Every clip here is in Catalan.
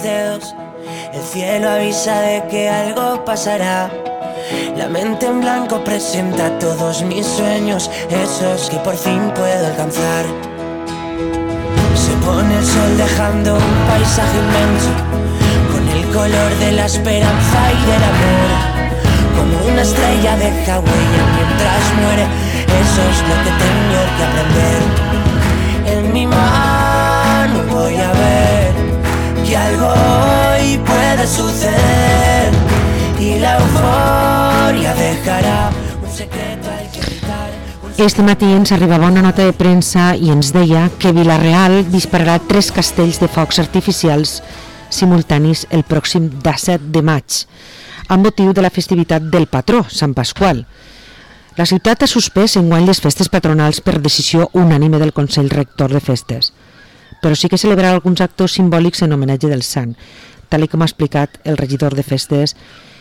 dedos. El cielo avisa de que algo pasará. La mente en blanco presenta todos mis sueños, esos que por fin puedo alcanzar. Se pone el sol dejando un paisaje inmenso, con el color de la esperanza y del amor. Como una estrella deja huella mientras muere, eso es lo que tengo que aprender. En mi mano voy a ver que algo hoy puede suceder, y la euforia dejarà un secret al que evitar. Este matí ens arribava una nota de premsa i ens deia que Vila-real dispararà 3 castells de focs artificials simultanis el pròxim 17 de maig, amb motiu de la festivitat del patró, Sant Pasqual. La ciutat ha suspès enguany les festes patronals per decisió unànime del Consell Rector de Festes, però sí que celebrarà alguns actes simbòlics en homenatge del sant, tal com ha explicat el regidor de festes,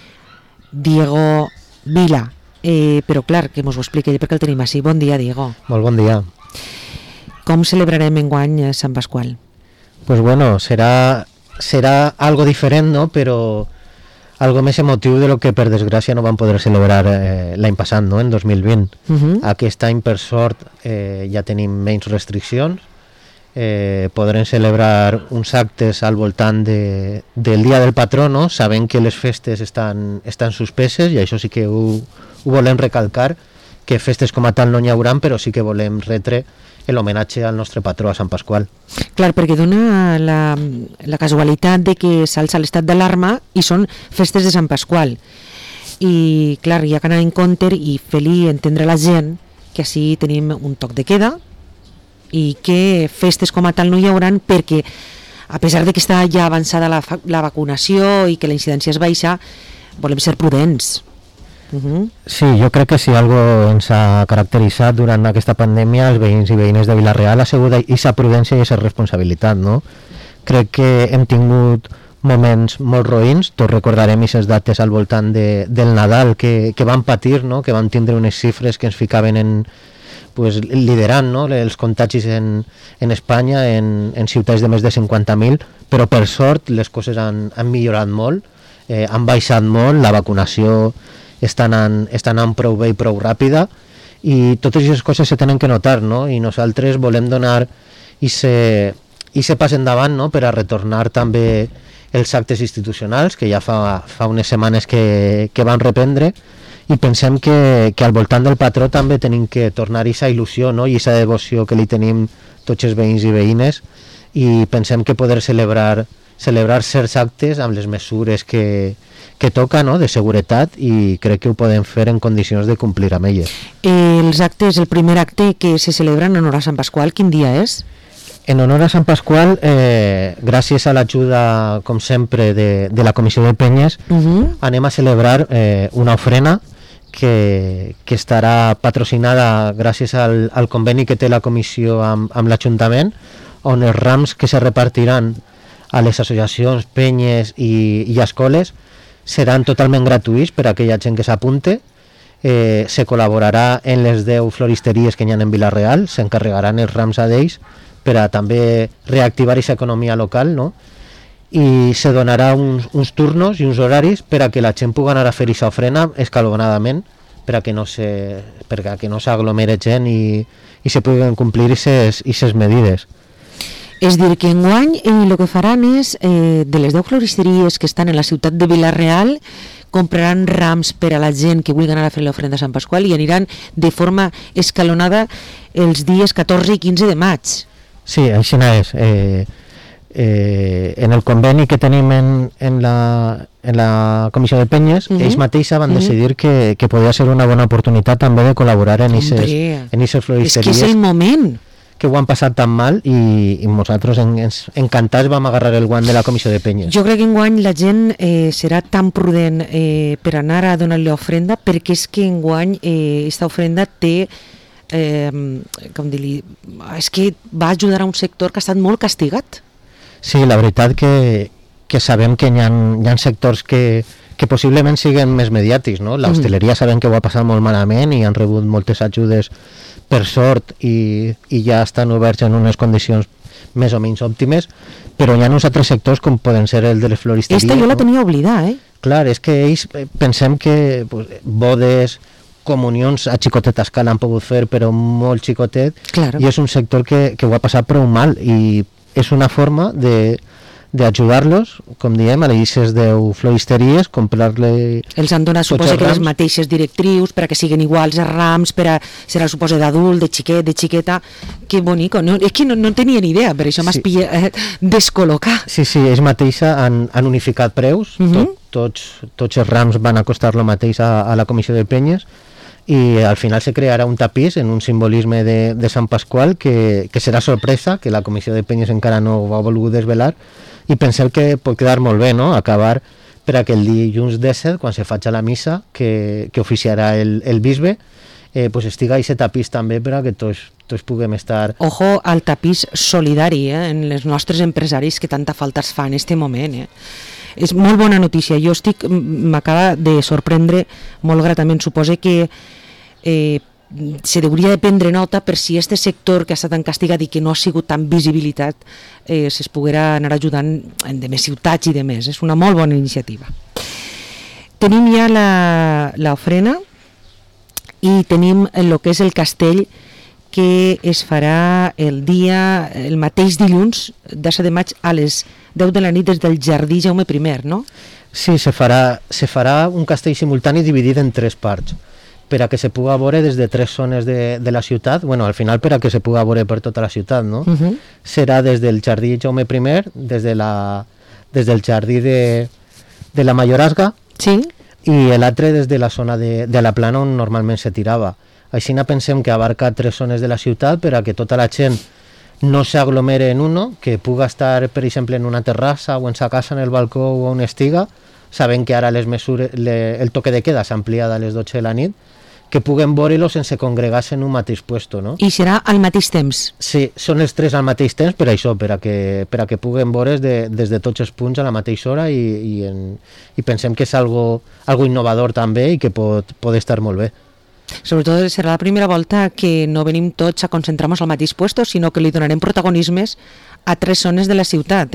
Diego Vila. Però clar, que mos ho expliqui perquè el tenim així. Bon dia, Diego. Molt bon dia. Com celebrarem enguany Sant Pasqual? Pues bueno, serà algo diferent, no? Però algo més emotiu de lo que per desgràcia no vam poder celebrar l'any passat, no? En 2020. Aquest any, per sort, ja tenim menys restriccions. Podrem celebrar uns actes al voltant del dia del patró, no? Sabent que les festes estan suspeses, i això sí que ho volem recalcar, que festes com a tal no n'hi hauran, però sí que volem retre l'homenatge al nostre patró, a Sant Pasqual. Clar, perquè dona la casualitat de que s'alça l'estat d'alarma i són festes de Sant Pasqual. I clar, hi ha que anar en compte i fer-li entendre a la gent que així tenim un toc de queda i que festes com a tal no hi hauran, perquè a pesar de que està ja avançada la vacunació i que la incidència és baixa, volem ser prudents. Sí, jo crec que si algo ens ha caracteritzat durant aquesta pandèmia, els veïns i veïnes de Vila-real, ha sigut aquesta prudència i aquesta responsabilitat, no? Crec que hem tingut moments molt roïns, tots recordarem aquestes dates al voltant del Nadal que van patir, no? Que van tindre unes xifres que ens ficaven liderant, no? Els contagis en Espanya en ciutats de més de 50.000, però per sort les coses han millorat molt, han baixat molt, la vacunació està anant prou bé i prou ràpida, i totes aquestes coses se tenen que notar, no? I nosaltres volem donar aquest pas endavant, no? Per a retornar també els actes institucionals que ja fa unes setmanes que van reprendre, i pensem que al voltant del patró també tenim que tornar aquesta il·lusió, no? I aquesta devoció que li tenim tots els veïns i veïnes, i pensem que poder celebrar certs actes amb les mesures que toca, no? De seguretat, i crec que ho podem fer en condicions de complir amb elles. Els actes, el primer acte que se celebra en honor a Sant Pasqual, quin dia és? En honor a Sant Pasqual, gràcies a l'ajuda, com sempre, de la Comissió de Penyes, anem a celebrar una ofrena que estarà patrocinada gràcies al conveni que té la Comissió amb l'Ajuntament, on els rams que se repartiran a les associacions, penyes i escoles seran totalment gratuïts per a aquella gent que s'apunte. Se col·laborarà en les 10 floristeries que hi ha en Vila-real, s'encarregaran els rams a d'ells per a també reactivar aquesta economia local, no? I se donarà uns turnos i uns horaris per a que la gent pugui anar a fer aquesta ofrena escalonadament, per a que no s'aglomere gent i se puguin complir aquestes medides. És dir, que enguany el que faran és, de les 10 floristeries que estan en la ciutat de Vila-real, compraran rams per a la gent que vulgui anar a fer l'ofrenda a Sant Pasqual i aniran de forma escalonada els dies 14 i 15 de maig. Sí, així és. En el conveni que tenim en la Comissió de Penyes, ells mateixos van decidir que podia ser una bona oportunitat també de col·laborar en aquestes floristeries. És que és el moment. Que ho han passat tan mal, i nosaltres encantats vam agarrar el guant de la Comissió de Penyes. Jo crec que enguany la gent serà tan prudent per anar a donar-li ofrenda, perquè és que enguany aquesta ofrenda té és que va ajudar a un sector que ha estat molt castigat. Sí, la veritat que sabem que hi ha sectors que possiblement siguin més mediàtics, no? L'hostaleria sabem que ho ha passat molt malament i han rebut moltes ajudes per sort, i ja estan oberts en unes condicions més o menys òptimes, però hi ha uns altres sectors com poden ser el de les floristeries. Esta jo la tenia oblidada, Clar, és que ells pensem que bodes, comunions a xicoteta escala han pogut fer, però molt xicotet, claro. I és un sector que ho ha passat prou mal, i és una forma d'ajudar-los, com diem, a les 10 floristeries, comprar-li... Els han donat, suposa que les mateixes directrius per a que siguin iguals els rams, serà, suposa, d'adult, de xiquet, de xiqueta... Que bonic, no? És que no tenia ni idea, per això m'has descol·locat. Sí, ells mateixa han unificat preus, tots els rams van a costar lo mateix a la comissió de penyes, i al final se crearà un tapís en un simbolisme de Sant Pasqual que serà sorpresa, que la comissió de penyes encara no ho ha volgut desvelar, i pensem que pot quedar molt bé, no?, acabar per a que el dilluns 17, quan se faci la missa que oficiarà el bisbe, pues estiga aquest tapís també per a que tots puguem estar... Ojo al tapís solidari en els nostres empresaris que tanta falta es fa en aquest moment. És molt bona notícia. Jo m'acaba de sorprendre molt gratament. Suposo que se hauria de prendre nota per si este sector que ha estat tan castigat i que no ha sigut tan visibilitat es poguera anar ajudant en de més ciutats i de més. És una molt bona iniciativa. Tenim ja l'ofrena i tenim el que és el castell que es farà el mateix dilluns, 17 de maig, a les 10 de la nit des del Jardí Jaume I, no? Sí, se farà un castell simultani dividit en 3 parts, per a que se pugui veure des de 3 zones de la ciutat, bueno, al final per a que se pugui veure per tota la ciutat, no? Serà des del Jardí Jaume I, des del Jardí de la Mayorazga, sí, i l'altre des de la zona de la Plana on normalment se tirava. Així pensem que abarca 3 zones de la ciutat per a que tota la gent no s'aglomere en uno, que pugui estar, per exemple, en una terrassa o en sa casa, en el balcó o on estiga, sabent que ara les mesures, el toque de queda s'ha ampliat a les 12 de la nit, que puguen veure-lo sense congregar-se en un mateix puesto, no? I serà al mateix temps? Sí, són els 3 al mateix temps per això, per a que puguen veure's des de tots els punts a la mateixa hora i pensem que és algo innovador també i que pot estar molt bé. Sobretot serà la primera volta que no venim tots a concentrar-nos al mateix puesto, sinó que li donarem protagonismes a 3 zones de la ciutat.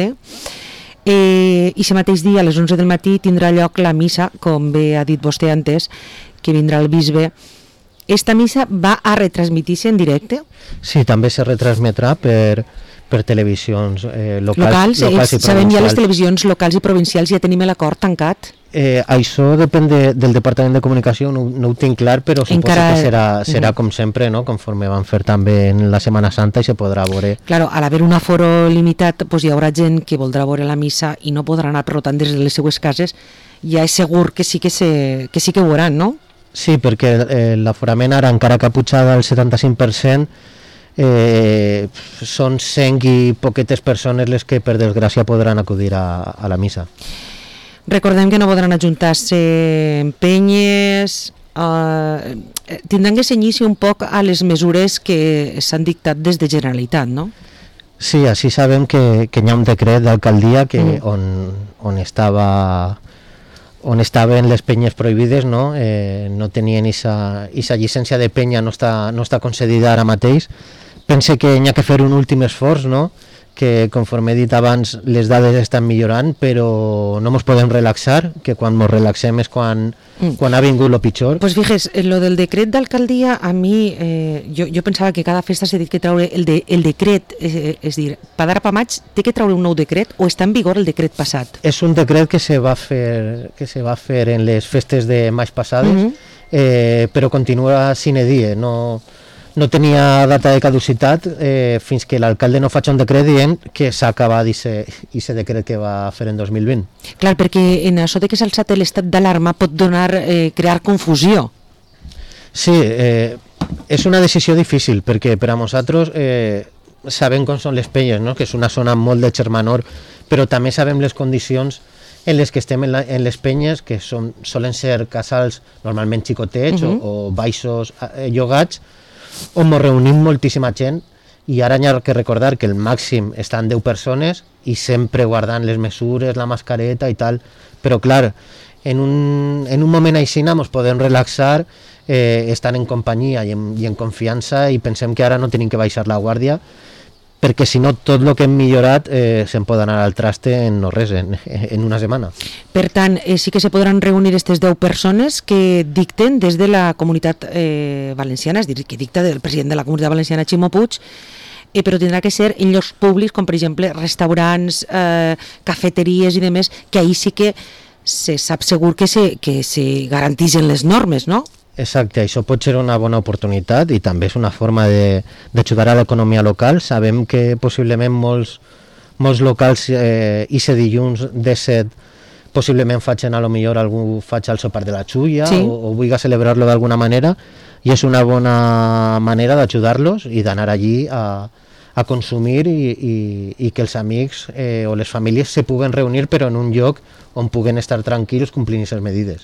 I aquest mateix dia, a les 11 del matí, tindrà lloc la missa, com bé ha dit vostè antes, que vindrà el bisbe. Esta missa va a retransmitir-se en directe? Sí, també se retransmetrà per televisions locals i provincials. Sabem ja les televisions locals i provincials, ja tenim l'acord tancat? Això depèn del Departament de Comunicació, no ho tinc clar, però suposo que serà com sempre, no? Conforme van fer també en la Setmana Santa i se podrà veure. Claro, al haver un aforo limitat, pues hi haurà gent que voldrà veure la missa i no podrà anar, per tant, des de les seues cases. Ja és segur que sí que ho veuran, no? Sí, perquè l'aforament ara, encara que ha pujat al 75%, són 100 i poquetes persones les que per desgràcia podran acudir a la missa. Recordem que no podran ajuntar-se en penyes, tindran que cenyir-se un poc a les mesures que s'han dictat des de Generalitat, no? Sí, així sabem que hi ha un decret d'alcaldia on estaven les penyes prohibides, no? No tenien aquesta llicència de penya, no està concedida ara mateix. Pense que hi ha que fer un últim esforç, no? Que conforme he dit abans les dades estan millorant, però no ens podem relaxar, que quan ens relaxem és quan ha vingut el pitjor. Pues fíjese, lo del decret d'alcaldia, a mi, jo pensava que cada festa s'ha dit que treure el decret, és dir, per d'ara per maig té que treure un nou decret o està en vigor el decret passat? És un decret que se va fer en les festes de maig passades, però continua sine die, no tenia data de caducitat fins que l'alcalde no faci un decret dient que s'ha acabat aquest decret que va fer en 2020. Clar, perquè en això de que s'ha alçat l'estat d'alarma pot crear confusió. Sí, és una decisió difícil perquè per a nosaltres sabem com són les penyes, no? Que és una zona molt de germanor, però també sabem les condicions en les que estem en les penyes, que solen ser casals normalment xicotets o baixos llogats, on ens reunim moltíssima gent i ara hi ha que recordar que el màxim estan 10 persones i sempre guardant les mesures, la mascareta i tal, però clar, en un moment així ens podem relaxar estant en companyia i en confiança i pensem que ara no tenim que baixar la guàrdia perquè si no tot el que hem millorat se'n pot anar al traste en no res, en una setmana. Per tant, sí que se podran reunir aquestes 10 persones que dicten des de la comunitat valenciana, és a dir, que dicta el president de la comunitat valenciana, Ximo Puig, però tindrà que ser en llocs públics, com per exemple restaurants, cafeteries i demés, que ahir sí que se sap segur que se garanteixen les normes, no? Exacte, això pot ser una bona oportunitat i també és una forma d'ajudar a l'economia local. Sabem que possiblement molts locals i se dilluns de 7 possiblement facin a lo millor algú faig el sopar de la xulla sí. o vulgui celebrar-lo d'alguna manera i és una bona manera d'ajudar-los i d'anar allí a consumir i que els amics o les famílies se puguen reunir però en un lloc on puguen estar tranquils complint les medides.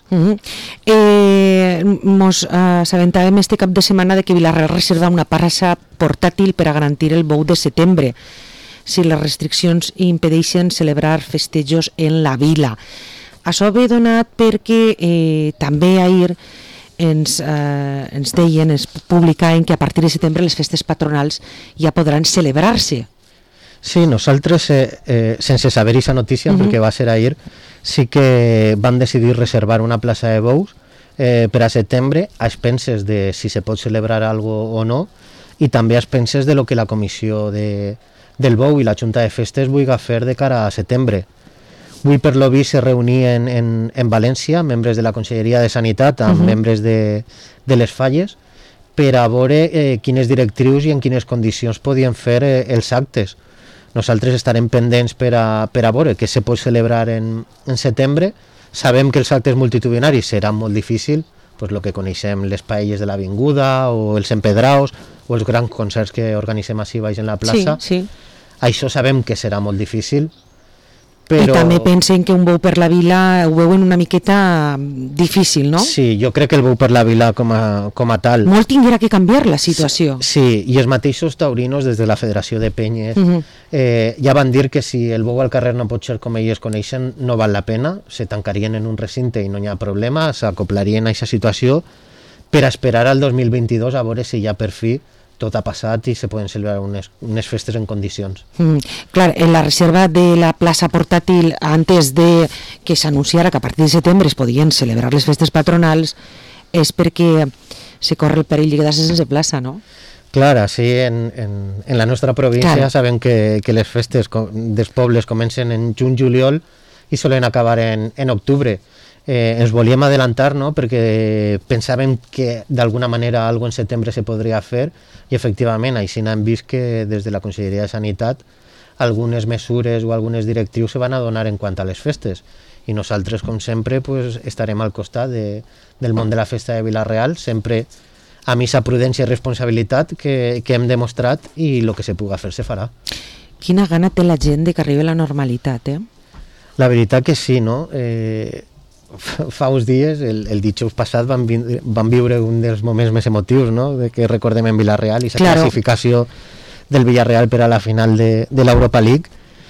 Mos assabentàvem este cap de setmana de que Vila-real reserva una plaça portàtil per a garantir el bou de setembre si les restriccions impedeixen celebrar festejos en la vila. Això ve donat perquè també ahir ens deien, ens publicaven que a partir de setembre les festes patronals ja podran celebrar-se. Sí, nosaltres, sense saber aquesta notícia, perquè va ser ahir, sí que vam decidir reservar una plaça de bous per a setembre a expenses de si se pot celebrar algo o no i també a expenses de lo que la comissió del bou i la Junta de Festes vulgui fer de cara a setembre. Avui per lo vist se reunien en València membres de la Conselleria de Sanitat amb membres de les falles per a veure quines directrius i en quines condicions podien fer els actes. Nosaltres estarem pendents per a veure què se pot celebrar en setembre. Sabem que els actes multitudinaris seran molt difícils, pues el que coneixem, les paelles de l'Avinguda o els empedraos o els grans concerts que organitzem així baix en la plaça. Sí. Això sabem que serà molt difícil. Però... I també pensen que un bou per la vila ho veuen una miqueta difícil, no? Sí, jo crec que el bou per la vila com a tal... Molt tindrà que canviar la situació. Sí, i els mateixos taurinos des de la Federació de Penyes ja van dir que si el bou al carrer no pot ser com ells coneixen, no val la pena, se tancarien en un recinte i no hi ha problema, s'acoplarien a aquesta situació per esperar al 2022 a veure si ja per fi tot ha passat i se poden celebrar unes festes en condicions. Clar, en la reserva de la plaça portàtil antes de que s'anunciara que a partir de setembre es podien celebrar les festes patronals és perquè se corre el perill de quedar-se sense plaça, no? Clar, sí, en la nostra província sabem que les festes dels pobles comencen en juny-juliol i solen acabar en octubre. Ens volíem adelantar, no?, perquè pensàvem que d'alguna manera alguna en setembre se podria fer i efectivament així hem vist que des de la Conselleria de Sanitat algunes mesures o algunes directrius se van a donar en quant a les festes i nosaltres, com sempre, pues, estarem al costat del món de la festa de Vila-real, sempre amb aquesta prudència i responsabilitat que hem demostrat i el que se pugui fer se farà. Quina gana té la gent de que arribi la normalitat, La veritat que sí, no? Fa uns dies, el dijous passat, vam viure un dels moments més emotius, no?, de que recordem en Vila-real i la classificació del Villarreal per a la final de l'Europa League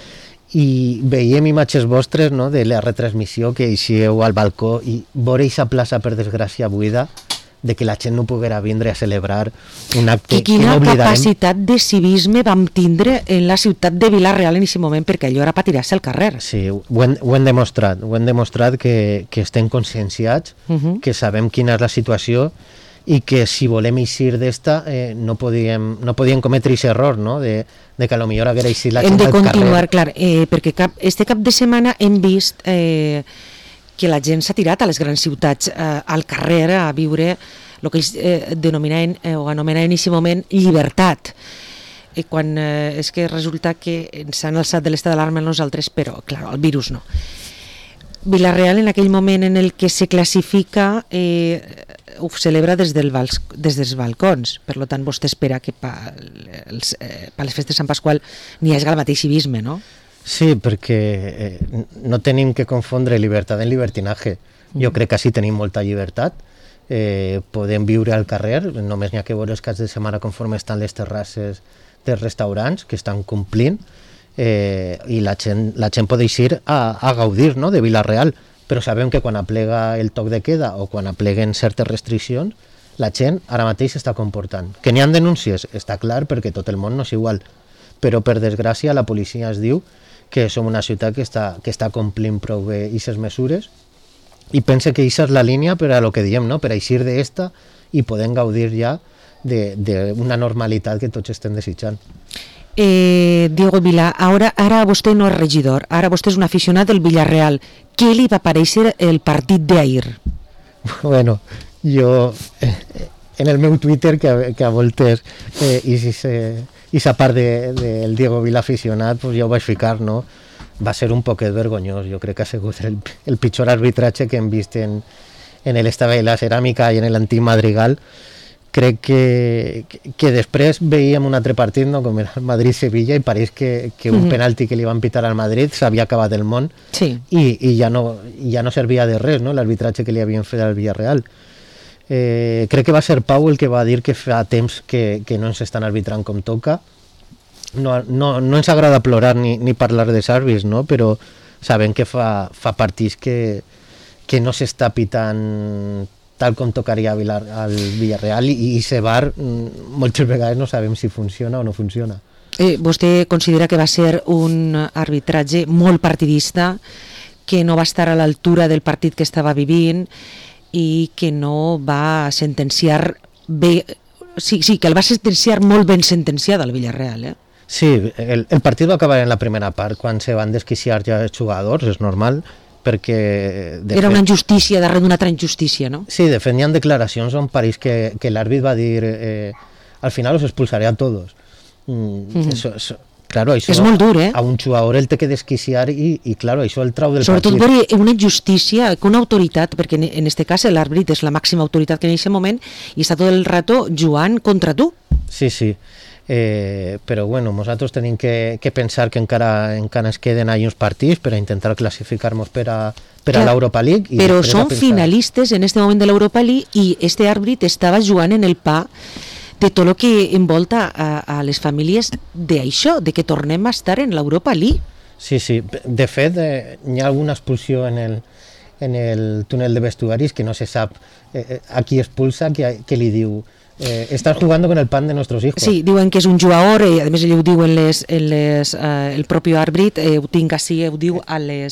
i veiem imatges vostres, no?, de la retransmissió que eixieu al balcó i veure aquesta plaça per desgràcia buida, de que la gent no poguera vindre a celebrar un acte que no oblidarem. Quina capacitat de civisme vam tindre en la ciutat de Vila-real en aquest moment, perquè allò era per tirar-se al carrer. Sí, ho hem demostrat que estem conscienciats, que sabem quina és la situació i que si volem eixir d'esta no podíem cometre aquest error, no?, de que potser haguera eixit la gent al carrer. Hem de continuar, clar, perquè este cap de setmana hem vist que la gent s'ha tirat a les grans ciutats al carrer a viure el que ells denominaven o anomenaven en aquest moment llibertat. Quan és que resulta que ens han alçat de l'estat d'alarma nosaltres, però, clar, el virus no. Vila-real, en aquell moment en el que se classifica, ho celebra des dels balcons. Per tant, vostè espera que per les festes de Sant Pasqual n'hi hagi el mateix civisme, no? Sí, perquè no tenim que confondre llibertat en libertinatge. Jo crec que així tenim molta llibertat. Podem viure al carrer, només n'hi ha que veure els caps de setmana conforme estan les terrasses dels restaurants que estan complint i la gent pot eixir a gaudir, no?, de Vila-real, però sabem que quan aplega el toc de queda o quan apleguen certes restriccions, la gent ara mateix s'està comportant. Que n'hi ha denúncies, està clar, perquè tot el món no és igual, però per desgràcia la policia es diu que som una ciutat que està complint prou bé aquestes mesures, i pense que aquesta és la línia per a lo que diem, no? Per a eixir d'esta i podem gaudir ja d'una normalitat que tots estem desitjant. Diego Vila, ara vostè no és regidor, ara vostè és un aficionat del Villarreal. Què li va parèixer el partit d'ahir? Bueno, jo en el meu Twitter, que a voltes aquesta part del Diego Vila aficionat, pues ja ho vaig ficar, no? Va ser un poquet vergonyós. Jo crec que ha sigut el pitjor arbitratge que hem vist en l'Estava de la Ceràmica i en l'antic Madrigal. Crec que després veiem un altre partit, no? Com era el Madrid-Sevilla, i pareix que un penalti que li van pitar al Madrid s'havia acabat el món, sí. i ja no servia de res, no? L'arbitratge que li havien fet al Villarreal. Crec que va ser Pau el que va dir que fa temps que no ens estan arbitrant com toca. No ens agrada plorar ni parlar dels àrbits, no? Però sabem que fa partits que no s'està pitant tal com tocaria al Villarreal, i ese VAR moltes vegades no sabem si funciona o no funciona. Vostè considera que va ser un arbitratge molt partidista, que no va estar a l'altura del partit que estava vivint i que no va sentenciar bé, sí, que el va sentenciar molt ben sentenciat al Villarreal, Sí, el partit va acabar en la primera part, quan se van desquiciar ja els jugadors, és normal, perquè... Era una injustícia darrere d'una altra injustícia, no? Sí, de fet, hi ha declaracions on pareix que l'àrbit va dir al final os expulsaré a todos. Claro, això, és molt dur, a un jugador el té que desquiciar i claro, això el trau del Sobretot partit. Sobretot per una injustícia, que una autoritat, perquè en este cas l'àrbit és la màxima autoritat que en aquest moment i està tot el rato jugant contra tu. Sí. Però bueno, nosaltres tenim que pensar que encara ens queden ahí uns partits per a intentar classificar-nos per a l'Europa League. Però són finalistes en este moment de l'Europa League i este àrbit estava jugant en el pa de tot el que envolta a les famílies d'això, de que tornem a estar en l'Europa League. Sí. De fet, hi ha alguna expulsió en el túnel de vestuaris que no se sap a qui expulsa, que li diu estás jugando con el pan de nuestros hijos. Sí, diuen que és un jugador, a més ell ho diu el propi àrbit, ho tinc així, ho diu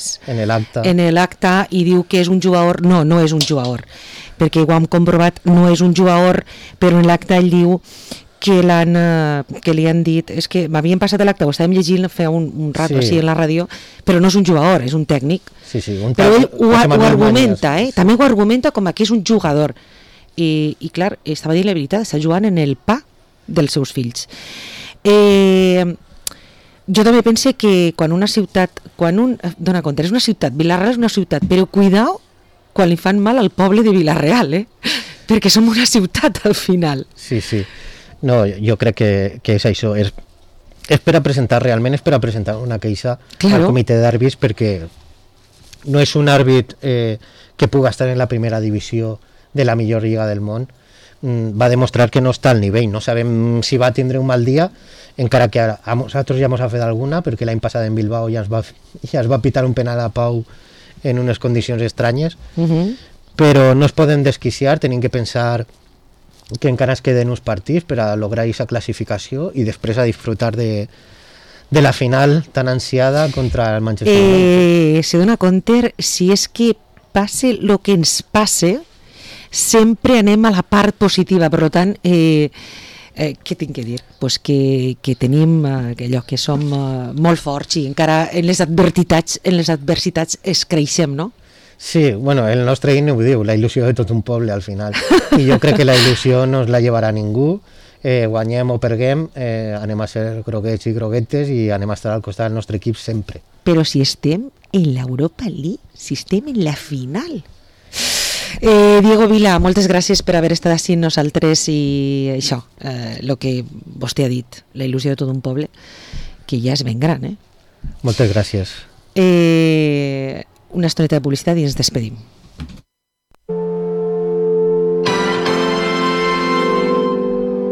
en l'acte, i diu que és un jugador. No és un jugador, perquè ho hem comprovat, no és un jugador, però en l'acte ell diu que li han dit, és que m'havien passat l'acte, ho estàvem llegint fa un rato així en la ràdio, però no és un jugador, és un tècnic. Sí, però ell ho argumenta, també ho argumenta com que és un jugador. I clar, estava dient la veritat, està jugant en el pa dels seus fills. Jo també pense que quan una ciutat, dona compte, és una ciutat, Vila-real és una ciutat, però cuidao quan li fan mal al poble de Vila-real, perquè som una ciutat al final. Sí. No, jo crec que és això, és per a presentar una queixa al comitè d'àrbits, perquè no és un àrbit que pugui estar en la primera divisió de la millor lliga del món. Va demostrar que no està al nivell. No sabem si va tindre un mal dia, encara que a nosaltres ja ens ha fet alguna, perquè l'any passat en Bilbao ja es va pitar un penal a Pau en unes condicions estranyes, però no es poden desquiciar, tenim que pensar que encara es queden uns partits per a lograr aquesta classificació i després a disfrutar de la final tan ansiada contra el Manchester United. Se dona compte, si és que passe el que ens passe, sempre anem a la part positiva, per tant, què tinc que dir? Pues que tenim allò, que som molt forts i encara en les adversitats es creixem, no? Sí, bueno, el nostre himne ho diu, la il·lusió de tot un poble al final, i jo crec que la il·lusió no es la llevarà ningú, guanyem o perguem, anem a ser groguets i groguetes i anem a estar al costat del nostre equip sempre. Però si estem en l'Europa League, si estem en la final... Diego Vila, moltes gràcies per haver estat així amb nosaltres i això, el que vostè ha dit, la il·lusió de tot un poble, que ja és ben gran, Moltes gràcies. Una estoneta de publicitat i ens despedim.